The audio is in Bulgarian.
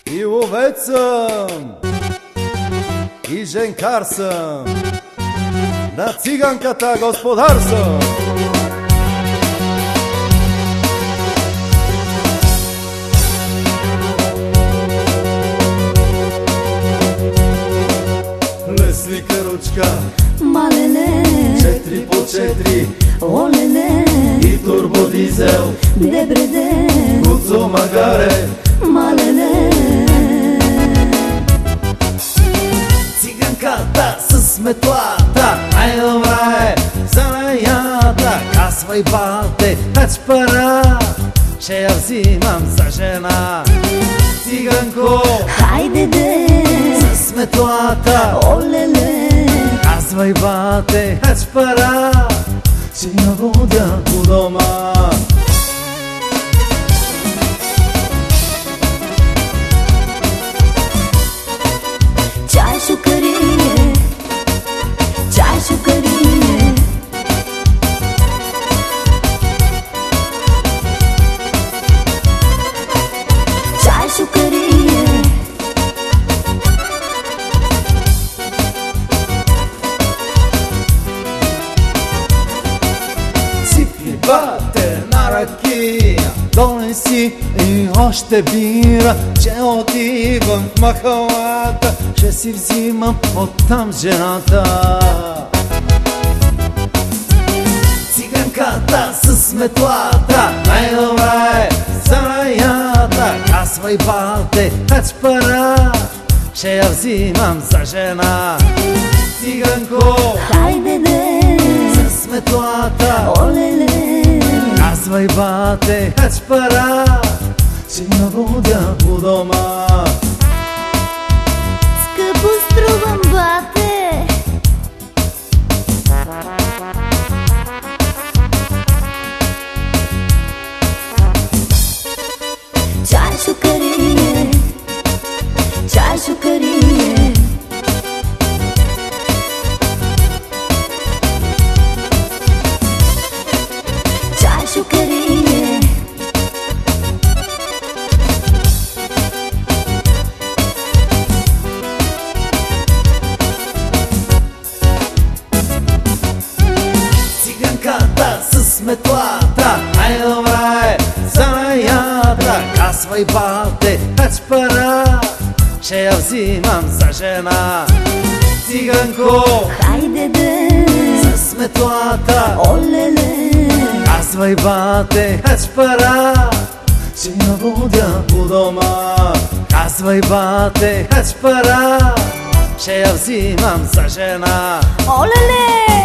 И ловец съм, и женкар съм, на циганката господар съм. Лесника ручка, малеле, 4 по 4, олеле, и турбодизел, дебреде, Гуцо магаре, малеле. Циганката с метлата, най-добра е занаята. Казвай, бате, хач пара, ще я взимам за жена. Циганко, Хайде де, с метлата, олеле, казвай, бате, хач пара, ще я водя у дома. чай шукарие, чай шукарие. Чай шукарие, Ципи, бате, на ракия, донеси и още бира, че отивам в махалата, ще си взимам оттам жената. Циганката с метлата, най-добра е занаята. Казвай, бате, хач пара, ще я взимам за жена. Циганко, хайде де, с метлата, олеле, казвай, бате, хач пара, ще я водя у дома. скъпо струвам, бате. Чай шукарие, чай шукарие. Чай шукарие, Циганката с метлата, най-добра е занаята. Казвай, бате, хач пара, ще я взимам за жена. Циганко, хайде де, с метлата, олеле, казвай, бате, хач пара, ще я водя у дома. Казвай, бате, хач пара, ще я взимам за жена. олеле.